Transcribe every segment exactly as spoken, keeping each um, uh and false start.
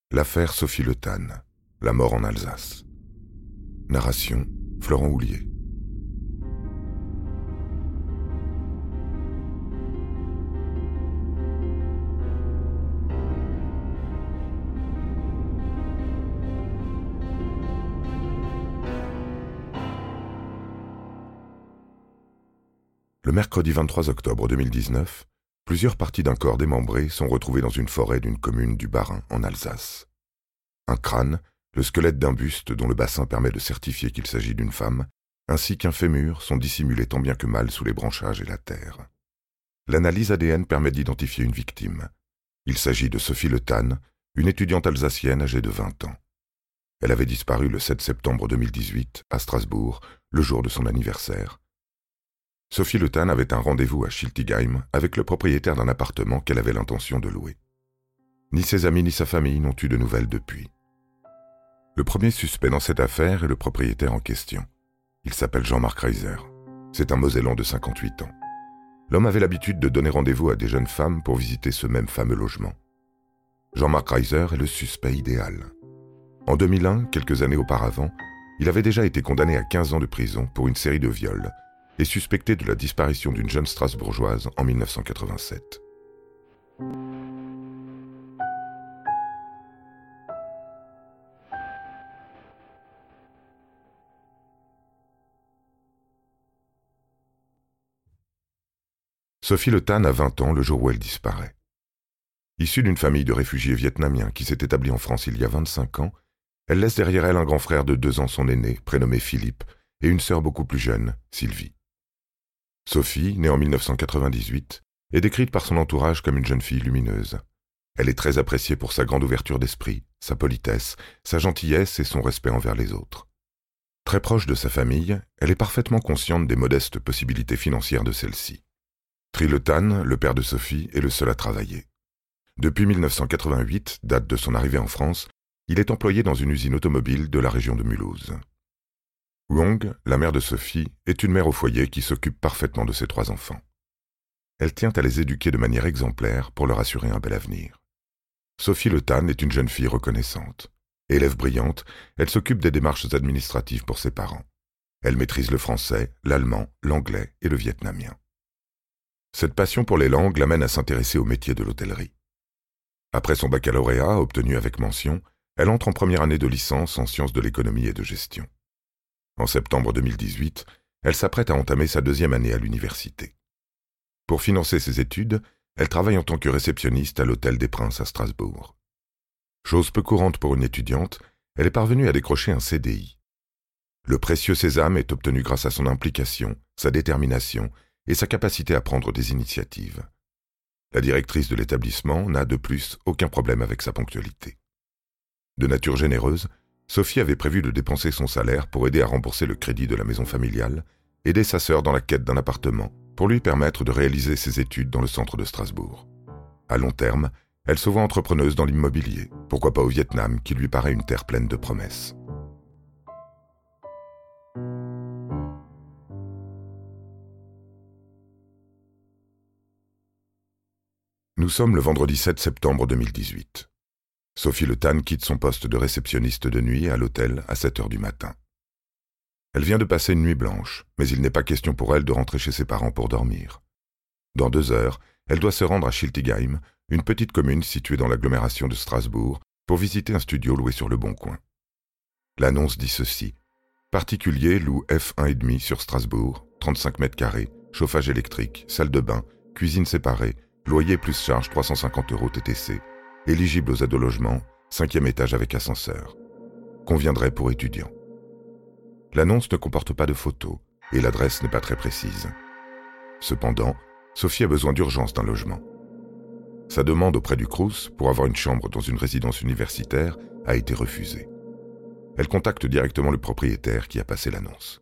L'affaire Sophie Le Tan, la mort en Alsace. Narration, Florent Houlier. Le mercredi vingt-trois octobre deux mille dix-neuf, plusieurs parties d'un corps démembré sont retrouvées dans une forêt d'une commune du Bas-Rhin, en Alsace. Un crâne, le squelette d'un buste dont le bassin permet de certifier qu'il s'agit d'une femme, ainsi qu'un fémur sont dissimulés tant bien que mal sous les branchages et la terre. L'analyse A D N permet d'identifier une victime. Il s'agit de Sophie Le Tan, une étudiante alsacienne âgée de vingt ans. Elle avait disparu le sept septembre deux mille dix-huit, à Strasbourg, le jour de son anniversaire. Sophie Le Tan avait un rendez-vous à Schiltigheim avec le propriétaire d'un appartement qu'elle avait l'intention de louer. Ni ses amis ni sa famille n'ont eu de nouvelles depuis. Le premier suspect dans cette affaire est le propriétaire en question. Il s'appelle Jean-Marc Reiser. C'est un Mosellan de cinquante-huit ans. L'homme avait l'habitude de donner rendez-vous à des jeunes femmes pour visiter ce même fameux logement. Jean-Marc Reiser est le suspect idéal. En deux mille un, quelques années auparavant, il avait déjà été condamné à quinze ans de prison pour une série de viols et suspecté de la disparition d'une jeune Strasbourgeoise en mille neuf cent quatre-vingt-sept. Sophie Le Tan a vingt ans le jour où elle disparaît. Issue d'une famille de réfugiés vietnamiens qui s'est établie en France il y a vingt-cinq ans, elle laisse derrière elle un grand frère de deux ans son aîné, prénommé Philippe, et une sœur beaucoup plus jeune, Sylvie. Sophie, née en mille neuf cent quatre-vingt-dix-huit, est décrite par son entourage comme une jeune fille lumineuse. Elle est très appréciée pour sa grande ouverture d'esprit, sa politesse, sa gentillesse et son respect envers les autres. Très proche de sa famille, elle est parfaitement consciente des modestes possibilités financières de celle-ci. Tri Le Tan, le père de Sophie, est le seul à travailler. Depuis mille neuf cent quatre-vingt-huit, date de son arrivée en France, il est employé dans une usine automobile de la région de Mulhouse. Wong, la mère de Sophie, est une mère au foyer qui s'occupe parfaitement de ses trois enfants. Elle tient à les éduquer de manière exemplaire pour leur assurer un bel avenir. Sophie Le Tan est une jeune fille reconnaissante. Élève brillante, elle s'occupe des démarches administratives pour ses parents. Elle maîtrise le français, l'allemand, l'anglais et le vietnamien. Cette passion pour les langues l'amène à s'intéresser au métier de l'hôtellerie. Après son baccalauréat, obtenu avec mention, elle entre en première année de licence en sciences de l'économie et de gestion. En septembre deux mille dix-huit, elle s'apprête à entamer sa deuxième année à l'université. Pour financer ses études, elle travaille en tant que réceptionniste à l'Hôtel des Princes à Strasbourg. Chose peu courante pour une étudiante, elle est parvenue à décrocher un C D I. Le précieux sésame est obtenu grâce à son implication, sa détermination et sa capacité à prendre des initiatives. La directrice de l'établissement n'a de plus aucun problème avec sa ponctualité. De nature généreuse, Sophie avait prévu de dépenser son salaire pour aider à rembourser le crédit de la maison familiale, aider sa sœur dans la quête d'un appartement, pour lui permettre de réaliser ses études dans le centre de Strasbourg. À long terme, elle se voit entrepreneuse dans l'immobilier, pourquoi pas au Vietnam, qui lui paraît une terre pleine de promesses. Nous sommes le vendredi sept septembre deux mille dix-huit. Sophie Le Tan quitte son poste de réceptionniste de nuit à l'hôtel à sept heures du matin. Elle vient de passer une nuit blanche, mais il n'est pas question pour elle de rentrer chez ses parents pour dormir. Dans deux heures, elle doit se rendre à Schiltigheim, une petite commune située dans l'agglomération de Strasbourg, pour visiter un studio loué sur le Bon Coin. L'annonce dit ceci. Particulier loue F un virgule cinq sur Strasbourg, trente-cinq mètres carrés, chauffage électrique, salle de bain, cuisine séparée, loyer plus charge trois cent cinquante euros T T C, éligible aux aides au logement, cinquième étage avec ascenseur. Conviendrait pour étudiants. L'annonce ne comporte pas de photos et l'adresse n'est pas très précise. Cependant, Sophie a besoin d'urgence d'un logement. Sa demande auprès du Crous pour avoir une chambre dans une résidence universitaire a été refusée. Elle contacte directement le propriétaire qui a passé l'annonce.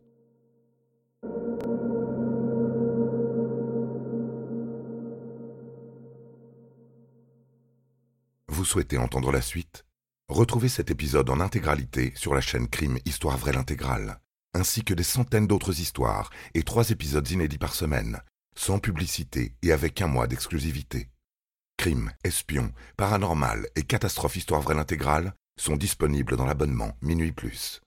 Vous souhaitez entendre la suite ? Retrouvez cet épisode en intégralité sur la chaîne Crime Histoire Vraie l'Intégrale, ainsi que des centaines d'autres histoires et trois épisodes inédits par semaine, sans publicité et avec un mois d'exclusivité. Crime, espion, paranormal et catastrophe histoire vraie l'intégrale sont disponibles dans l'abonnement Minuit Plus.